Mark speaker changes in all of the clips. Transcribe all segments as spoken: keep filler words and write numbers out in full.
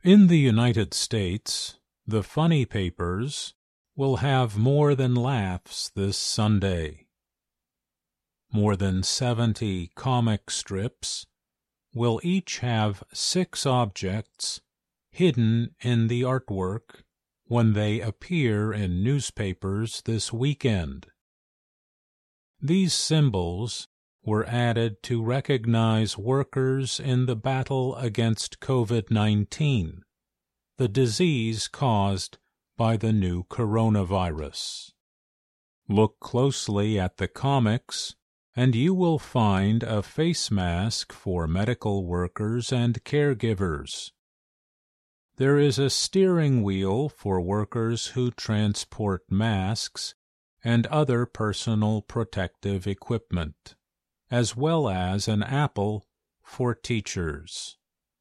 Speaker 1: In the United States, the funny papers will have more than laughs this Sunday. More than seventy comic strips will each have six objects hidden in the artwork when they appear in newspapers this weekend. These symbols were added to recognize workers in the battle against COVID nineteen, the disease caused by the new coronavirus. Look closely at the comics, and you will find a face mask for medical workers and caregivers. There is a steering wheel for workers who transport masks and other personal protective equipment, as well as an apple for teachers.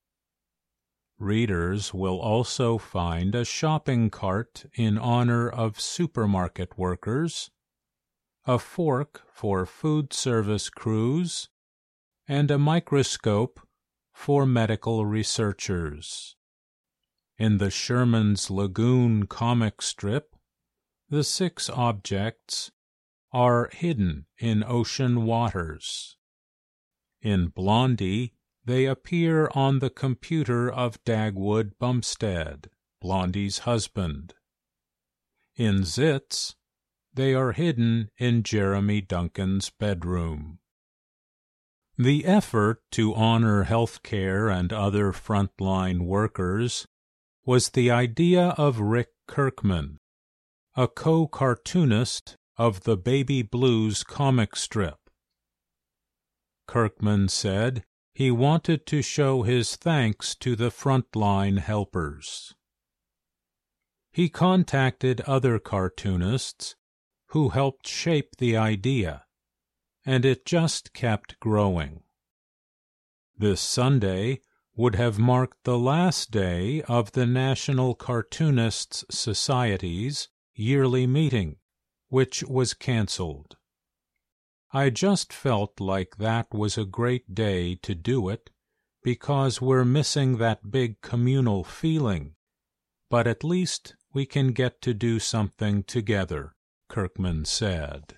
Speaker 1: Readers will also find a shopping cart in honor of supermarket workers, a fork for food service crews, and a microscope for medical researchers. In the Sherman's Lagoon comic strip, the six objects are hidden in ocean waters. In Blondie, they appear on the computer of Dagwood Bumstead, Blondie's husband. In Zits, they are hidden in Jeremy Duncan's bedroom. The effort to honor healthcare and other frontline workers was the idea of Rick Kirkman, a co-cartoonist of the Baby Blues comic strip. Kirkman said he wanted to show his thanks to the frontline helpers. He contacted other cartoonists who helped shape the idea, and it just kept growing. This Sunday would have marked the last day of the National Cartoonists Society's yearly meeting, which was canceled. I just felt like that was a great day to do it because we're missing that big communal feeling, but at least we can get to do something together, Kirkman said.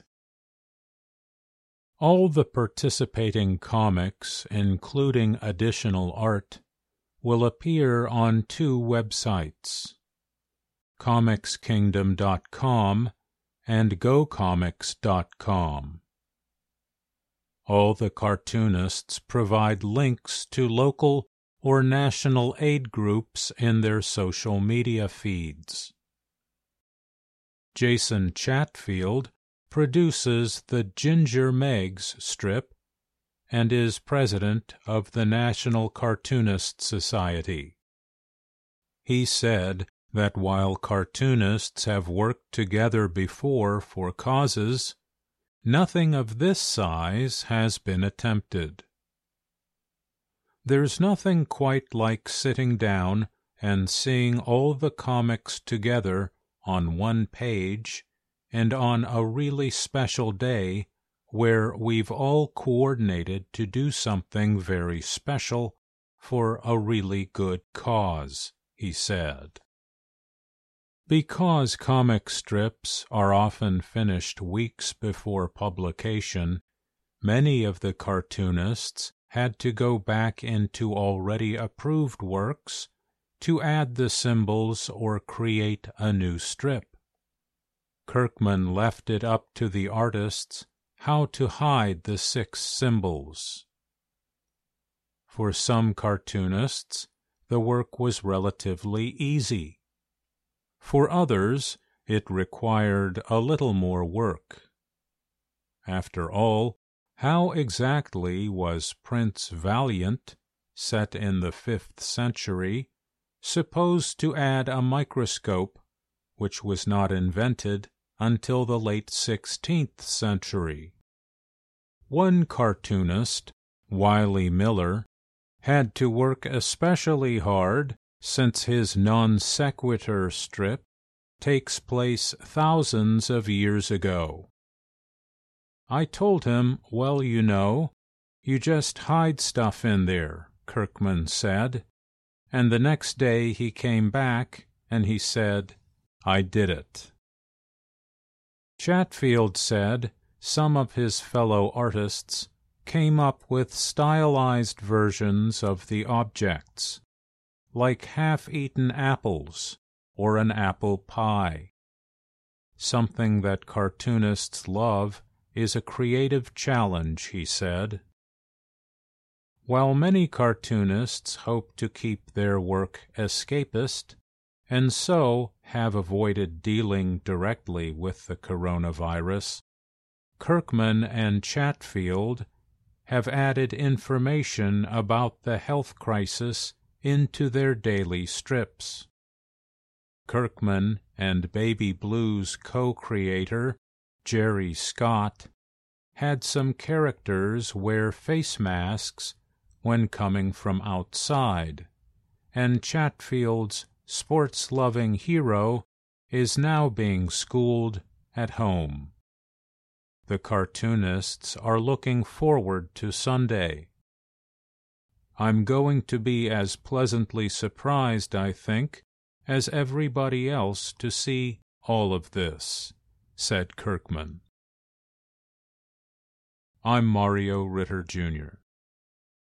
Speaker 1: All the participating comics, including additional art, will appear on two websites, comics kingdom dot com and go comics dot com. All the cartoonists provide links to local or national aid groups in their social media feeds. Jason Chatfield produces the Ginger Megs strip and is president of the National Cartoonist Society. He said that while cartoonists have worked together before for causes, nothing of this size has been attempted. There's nothing quite like sitting down and seeing all the comics together on one page and on a really special day where we've all coordinated to do something very special for a really good cause, he said. Because comic strips are often finished weeks before publication, many of the cartoonists had to go back into already approved works to add the symbols or create a new strip. Kirkman left it up to the artists how to hide the six symbols. For some cartoonists, the work was relatively easy. For others, it required a little more work. After all, how exactly was Prince Valiant, set in the fifth century, supposed to add a microscope, which was not invented until the late sixteenth century? One cartoonist, Wiley Miller, had to work especially hard since his non sequitur strip takes place thousands of years ago. I told him, well, you know, you just hide stuff in there, Kirkman said, and the next day he came back and he said, "I did it." Chatfield said some of his fellow artists came up with stylized versions of the objects, like half-eaten apples or an apple pie. Something that cartoonists love is a creative challenge, he said. While many cartoonists hope to keep their work escapist, and so have avoided dealing directly with the coronavirus, Kirkman and Chatfield have added information about the health crisis into their daily strips. Kirkman and Baby Blues co-creator Jerry Scott had some characters wear face masks when coming from outside, and Chatfield's sports-loving hero is now being schooled at home. The cartoonists are looking forward to Sunday. "I'm going to be as pleasantly surprised, I think, as everybody else to see all of this," said Kirkman. I'm Mario Ritter, Junior